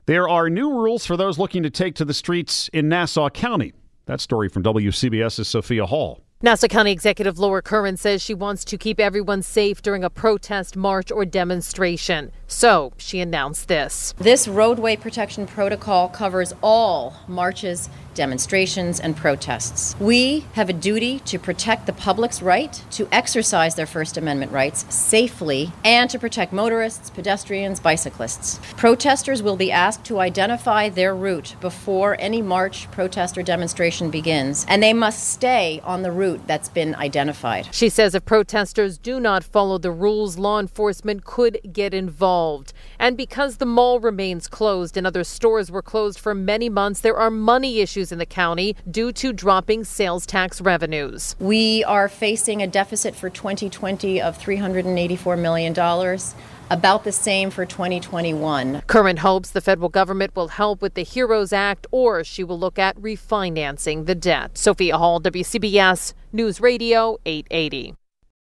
There are new rules for those looking to take to the streets in Nassau County. That story from WCBS's Sophia Hall. Nassau County Executive Laura Curran says she wants to keep everyone safe during a protest, march, or demonstration. So she announced this. This roadway protection protocol covers all marches, demonstrations, and protests. We have a duty to protect the public's right to exercise their First Amendment rights safely and to protect motorists, pedestrians, bicyclists. Protesters will be asked to identify their route before any march, protest, or demonstration begins, and they must stay on the route that's been identified. She says if protesters do not follow the rules, law enforcement could get involved. And because the mall remains closed and other stores were closed for many months, there are money issues in the county due to dropping sales tax revenues. We are facing a deficit for 2020 of $384 million. About the same for 2021. Curran hopes the federal government will help with the HEROES Act, or she will look at refinancing the debt. Sophia Hall, WCBS News Radio 880.